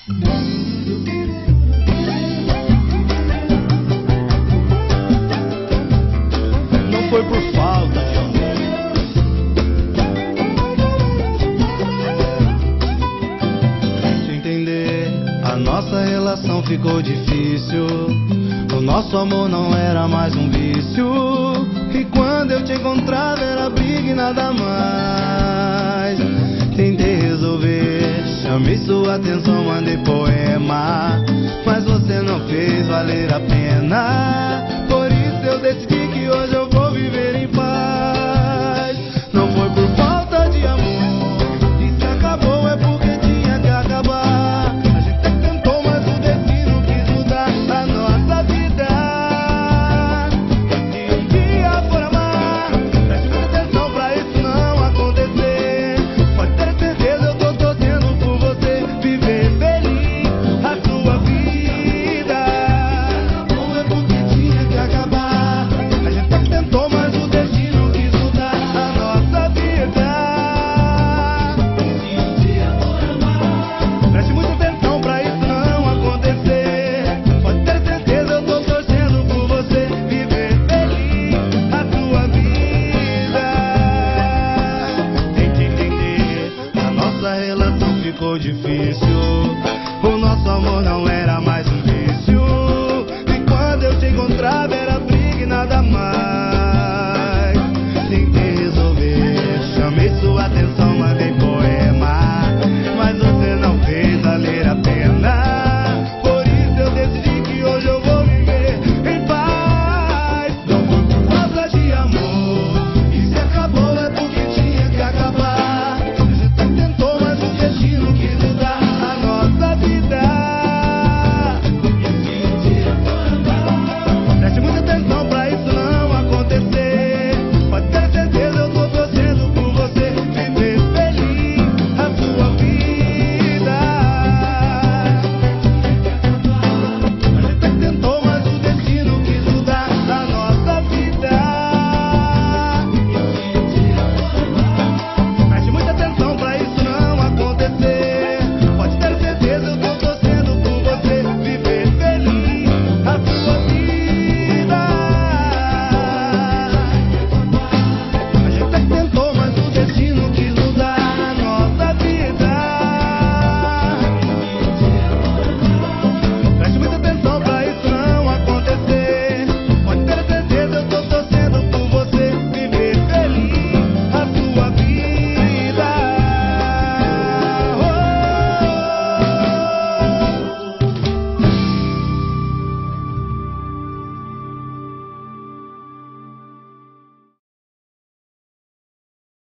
Não foi por falta de amor. Se entender, a nossa relação ficou difícil. O nosso amor não era mais um vício. E quando eu te encontrava era briga e nada mais. Tentei resolver, chamei sua atenção, mandei poema, mas você não fez valer a pena. Por isso eu decidi que hoje eu vou viver em paz. Não foi por falta de amor, e se acabou é porque tinha que acabar. A gente tentou, mas o destino quis mudar a nossa vida. Se um dia for amar, preste muita atenção pra isso não acontecer. Pode ter certeza, eu tô torcendo por você viver feliz a sua vida. Não é porque tinha que acabar. A gente tentou, mas o destino quis mudar a nossa vida. Se um dia for amar, preste muita atenção pra isso não acontecer. Pode ter certeza, eu tô torcendo por você viver feliz a sua vida. Tente entender, a nossa relação ficou difícil. O nosso amor não era mais